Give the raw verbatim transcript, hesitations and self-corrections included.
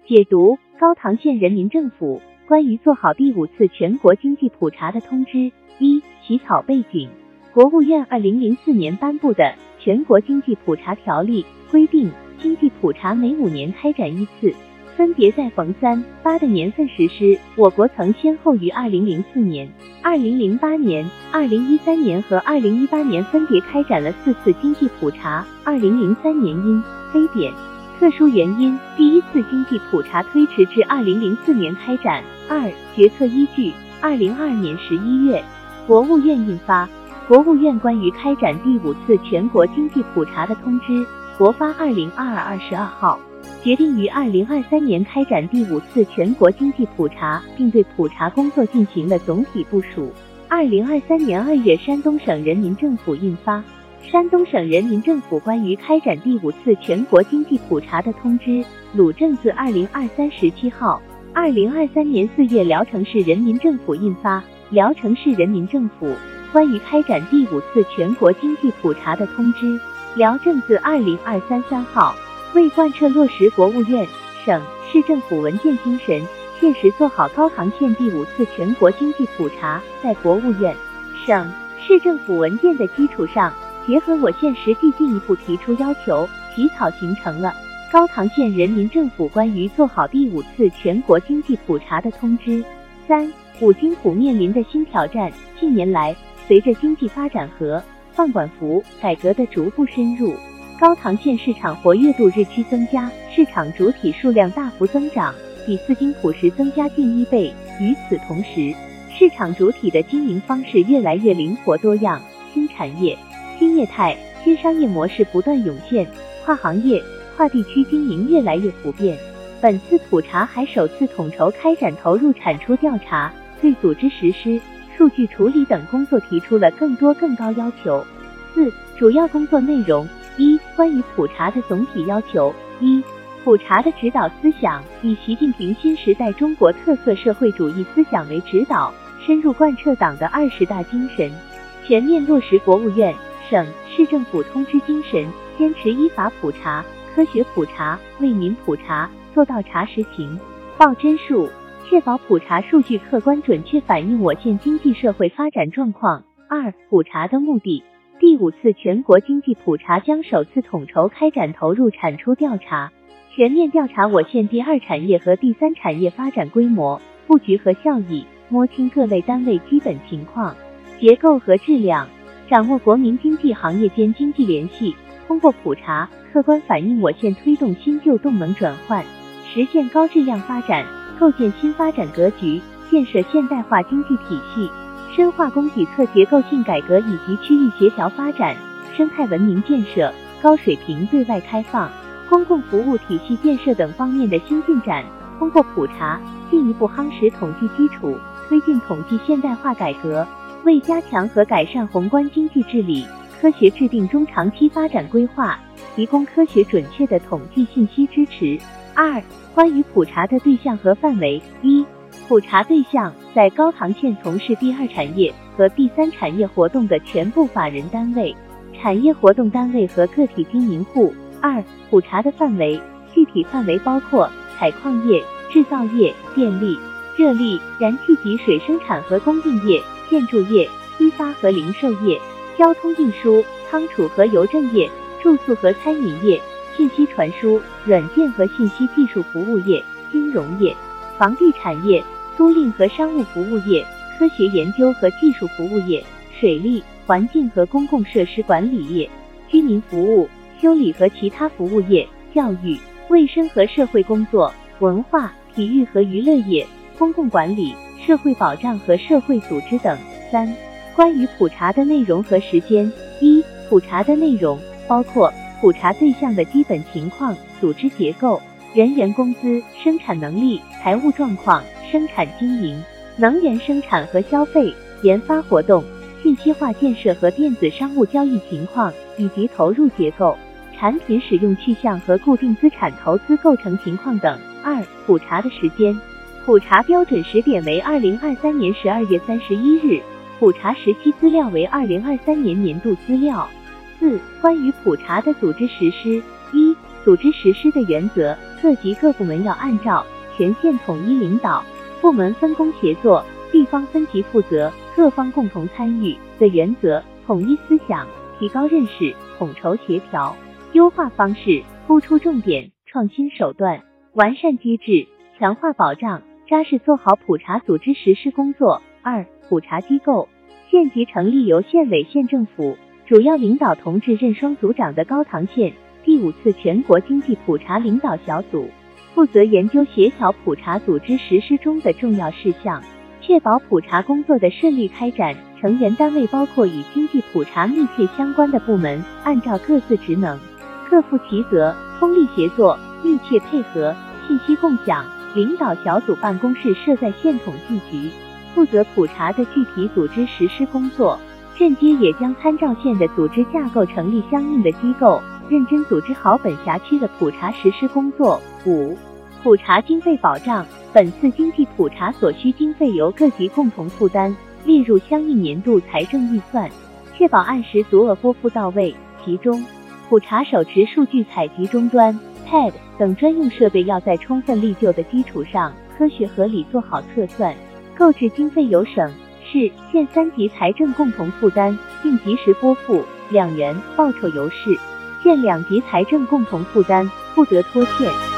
解读高唐县人民政府关于做好第五次全国经济普查的通知。一、起草背景。国务院二零零四年颁布的《全国经济普查条例》规定，经济普查每五年开展一次，分别在逢三、八的年份实施。我国曾先后于二零零四年、二零零八年、二零一三年和二零一八年分别开展了四次经济普查。二零零三年因非典特殊原因，第一次经济普查推迟至二零零四年开展。二、决策依据。二零二二年十一月，国务院印发《国务院关于开展第五次全国经济普查的通知》国发二零二二二十二号，决定于二零二三年开展第五次全国经济普查，并对普查工作进行了总体部署。二零二三年二月，山东省人民政府印发《山东省人民政府关于开展第五次全国经济普查的通知》鲁正字二零二三十七号。二零二三年四月，聊城市人民政府印发《聊城市人民政府关于开展第五次全国经济普查的通知》辽正字二零二三三号。为贯彻落实国务院、省、市政府文件精神，切实做好高唐县第五次全国经济普查，在国务院、省、市政府文件的基础上，结合我县实际进一步提出要求，起草形成了高唐县人民政府关于做好第五次全国经济普查的通知。三、五金普面临的新挑战。近年来，随着经济发展和放管服改革的逐步深入，高唐县市场活跃度日趋增加，市场主体数量大幅增长，比四金普时增加近一倍。与此同时，市场主体的经营方式越来越灵活多样，新产业、新业态、新商业模式不断涌现，跨行业、跨地区经营越来越普遍。本次普查还首次统筹开展投入产出调查，对组织实施、数据处理等工作提出了更多更高要求。四、主要工作内容。一、关于普查的总体要求。一、普查的指导思想，以习近平新时代中国特色社会主义思想为指导，深入贯彻党的二十大精神，全面落实国务院、省、市政府通知精神，坚持依法普查、科学普查、为民普查，做到查实情、报真数，确保普查数据客观准确反映我县经济社会发展状况。二、普查的目的。第五次全国经济普查将首次统筹开展投入产出调查，全面调查我县第二产业和第三产业发展规模、布局和效益，摸清各类单位基本情况、结构和质量，掌握国民经济行业间经济联系，通过普查客观反映我县推动新旧动能转换，实现高质量发展，构建新发展格局，建设现代化经济体系，深化供给侧结构性改革以及区域协调发展，生态文明建设、高水平对外开放、公共服务体系建设等方面的新进展。通过普查，进一步夯实统计基础，推进统计现代化改革，为加强和改善宏观经济治理，科学制定中长期发展规划，提供科学准确的统计信息支持。二、关于普查的对象和范围。一、普查对象，在高唐县从事第二产业和第三产业活动的全部法人单位、产业活动单位和个体经营户。二、普查的范围，具体范围包括采矿业、制造业、电力、热力、燃气及水生产和供应业、建筑业、批发和零售业、交通运输、仓储和邮政业、住宿和餐饮业、信息传输、软件和信息技术服务业、金融业、房地产业、租赁和商务服务业、科学研究和技术服务业、水利、环境和公共设施管理业、居民服务、修理和其他服务业、教育、卫生和社会工作、文化、体育和娱乐业、公共管理、社会保障和社会组织等。三、关于普查的内容和时间。一、普查的内容包括普查对象的基本情况、组织结构、人员工资、生产能力、财务状况、生产经营、能源生产和消费、研发活动、信息化建设和电子商务交易情况，以及投入结构、产品使用去向和固定资产投资构成情况等。二、普查的时间。普查标准时点为二零二三年十二月三十一日，普查时期资料为二零二三年年度资料。四、关于普查的组织实施。一、组织实施的原则。 各级各部门要按照全县统一领导、部门分工协作、地方分级负责、各方共同参与的原则，统一思想，提高认识，统筹协调，优化方式，突出重点，创新手段，完善机制，强化保障，扎实做好普查组织实施工作。二、普查机构，县级成立由县委县政府主要领导同志任双组长的高唐县第五次全国经济普查领导小组，负责研究协调普查组织实施中的重要事项，确保普查工作的顺利开展。成员单位包括与经济普查密切相关的部门，按照各自职能，各负其责，通力协作，密切配合，信息共享。领导小组办公室设在县统计局，负责普查的具体组织实施工作。镇街也将参照县的组织架构成立相应的机构，认真组织好本辖区的普查实施工作。五、普查经费保障，本次经济普查所需经费由各级共同负担，列入相应年度财政预算，确保按时足额拨付到位。其中，普查手持数据采集终端 P A D 等专用设备要在充分历旧的基础上，科学合理做好测算，购置经费由省、市、县三级财政共同负担，并及时拨付。两元报酬由市、县两级财政共同负担，不得拖欠。